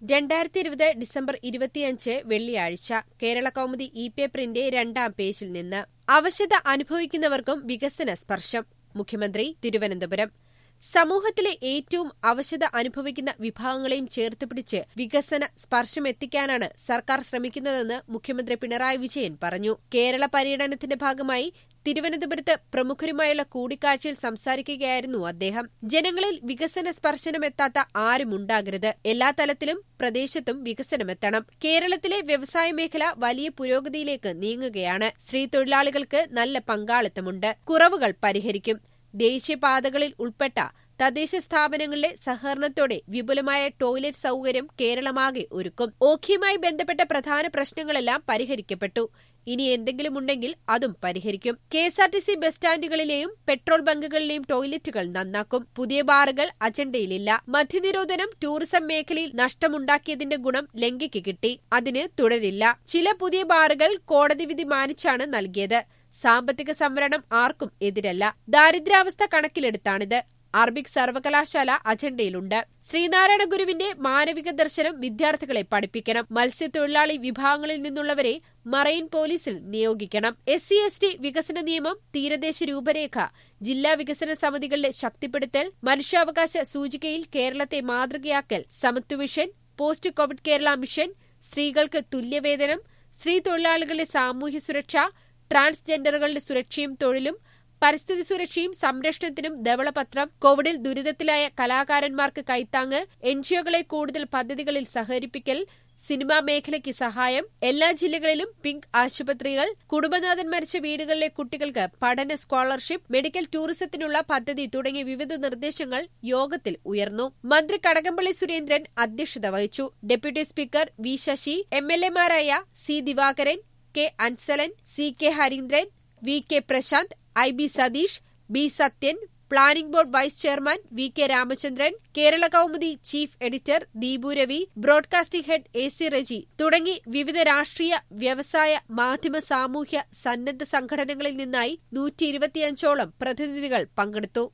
2020 December 25 വെള്ളിയാഴ്ച കേരളകൗമുദി ഇ-പേപ്പറിന്റെ 2ാം പേജിൽ നിന്ന് അവശത അനുഭവിക്കുന്നവർക്കും വികസന സ്പർശം മുഖ്യമന്ത്രി തിരുവനന്തപുരം. സമൂഹത്തിലെ ഏറ്റവും അവശത അനുഭവിക്കുന്ന വിഭാഗങ്ങളെയും ചേർത്തുപിടിച്ച് വികസന സ്പർശമെത്തിക്കാനാണ് സർക്കാർ ശ്രമിക്കുന്നതെന്ന് മുഖ്യമന്ത്രി പിണറായി വിജയൻ പറഞ്ഞു. കേരള പര്യടനത്തിന്റെ ഭാഗമായി തിരുവനന്തപുരത്ത് പ്രമുഖരുമായുള്ള കൂടിക്കാഴ്ചയിൽ സംസാരിക്കുകയായിരുന്നു അദ്ദേഹം. ജനങ്ങളിൽ വികസന സ്പർശനമെത്താത്ത ആരുമുണ്ടാകരുത്. എല്ലാ തലത്തിലും പ്രദേശത്തും വികസനമെത്തണം. കേരളത്തിലെ വ്യവസായ മേഖല വലിയ പുരോഗതിയിലേക്ക് നീങ്ങുകയാണ്. സ്ത്രീ തൊഴിലാളികൾക്ക് നല്ല പങ്കാളിത്തമുണ്ട്. കുറവുകൾ പരിഹരിക്കും. ദേശീയപാതകളിൽ ഉൾപ്പെട്ട തദ്ദേശ സ്ഥാപനങ്ങളിലെ സഹകരണത്തോടെ വിപുലമായ ടോയ്ലറ്റ് സൌകര്യം കേരളമാകെ ഒരുക്കും. ഓഖിയുമായി ബന്ധപ്പെട്ട പ്രധാന പ്രശ്നങ്ങളെല്ലാം പരിഹരിക്കപ്പെട്ടു. ഇനി എന്തെങ്കിലുമുണ്ടെങ്കിൽ അതും പരിഹരിക്കും. കെഎസ്ആർടിസി ബസ് സ്റ്റാൻഡുകളിലെയും പെട്രോൾ ബങ്കുകളിലെയും ടോയ്ലറ്റുകൾ നന്നാക്കും. പുതിയ ബാറുകൾ അജണ്ടയിലില്ല. മദ്യനിരോധനം ടൂറിസം മേഖലയിൽ നഷ്ടമുണ്ടാക്കിയതിന്റെ ഗുണം ലങ്കയ്ക്ക് കിട്ടി. അതിന് തുടരില്ല. ചില പുതിയ ബാറുകൾ കോടതി വിധി മാനിച്ചാണ് നൽകിയത്. സാമ്പത്തിക സംവരണം ആർക്കും എതിരല്ല. ദാരിദ്ര്യാവസ്ഥ കണക്കിലെടുത്താണിത്. അറബിക് സർവകലാശാല അജണ്ടയിലുണ്ട്. ശ്രീനാരായണ ഗുരുവിന്റെ മാനവിക ദർശനം വിദ്യാർത്ഥികളെ പഠിപ്പിക്കണം. മത്സ്യത്തൊഴിലാളി വിഭാഗങ്ങളിൽ നിന്നുള്ളവരെ മറൈൻ പോലീസിൽ നിയോഗിക്കണം. SC/ST വികസന നിയമം, തീരദേശ രൂപരേഖ, ജില്ലാ വികസന സമിതികളുടെ ശക്തിപ്പെടുത്തൽ, മനുഷ്യാവകാശ സൂചികയിൽ കേരളത്തെ മാതൃകയാക്കൽ, സമത്വ mission, post covid Kerala mission, സ്ത്രീകൾക്ക് തുല്യവേതനം, സ്ത്രീ തൊഴിലാളികളുടെ സാമൂഹ്യ സുരക്ഷ, ട്രാൻസ്ജെൻഡറുകളുടെ സുരക്ഷയും തൊഴിലും, പരിസ്ഥിതി സുരക്ഷയും സംരക്ഷണത്തിനും ധവളപത്രം, കോവിഡിൽ ദുരിതത്തിലായ കലാകാരന്മാർക്ക് കൈത്താങ്ങ്, എൻജിഒകളെ കൂടുതൽ പദ്ധതികളിൽ സഹകരിപ്പിക്കൽ, സിനിമാ മേഖലയ്ക്ക് സഹായം, എല്ലാ ജില്ലകളിലും പിങ്ക് ആശുപത്രികൾ, കുടുംബനാഥൻ മരിച്ച വീടുകളിലെ കുട്ടികൾക്ക് പഠന സ്കോളർഷിപ്പ്, മെഡിക്കൽ ടൂറിസത്തിനുള്ള പദ്ധതി തുടങ്ങിയ വിവിധ നിർദ്ദേശങ്ങൾ യോഗത്തിൽ ഉയർന്നു. മന്ത്രി കടകംപള്ളി സുരേന്ദ്രൻ അധ്യക്ഷത വഹിച്ചു. ഡെപ്യൂട്ടി സ്പീക്കർ വി ശശി, MLA-മാരായ C Divakaran, K Ansalan, CK Harindran, VK Prasanth, IB Satheesh, B Sathyan, planning board vice chairman VK Ramachandran, Kerala Kaumudi chief editor Deepu Ravi, broadcasting head AC Reji തുടങ്ങി വിവിധ രാഷ്ട്രീയ, വ്യവസായ, മാധ്യമ, സാമൂഹ്യ, സന്നദ്ധ സംഘടനകളിൽ നിന്നായി 125ഓളം പ്രതിനിധികൾ പങ്കെടുത്തു.